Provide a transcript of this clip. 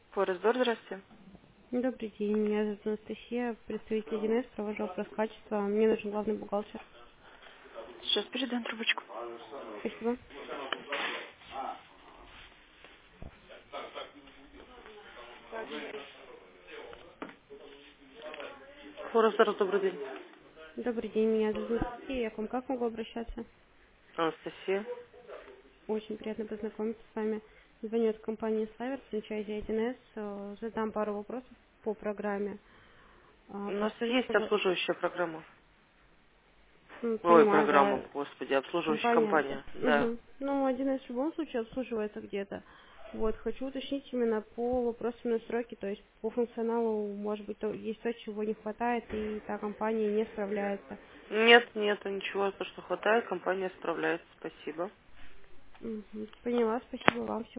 Форестдор, здрасте. Добрый день, меня зовут Анастасия, представитель 1С, провожу вопрос качества. Мне нужен главный бухгалтер. Сейчас передам трубочку. Спасибо. Форестдор, добрый день. Добрый день, меня зовут Анастасия. Я к вам как могу обращаться? Анастасия. Очень приятно познакомиться с вами. Звоню от компании Славер, франчайзи 1С. Задам пару вопросов по программе. У нас Подскажите, есть обслуживающая программа. Ой, понимаю, программа, да, господи, обслуживающая компания. компания. Да. Угу. Ну, 1С в любом случае обслуживается где-то. Вот, хочу уточнить именно по вопросам настройки, то есть по функционалу, может быть, есть то, чего не хватает, и та компания не справляется. Нет, нет, ничего, то, что хватает, компания справляется. Спасибо. Мгм. Поняла, спасибо вам.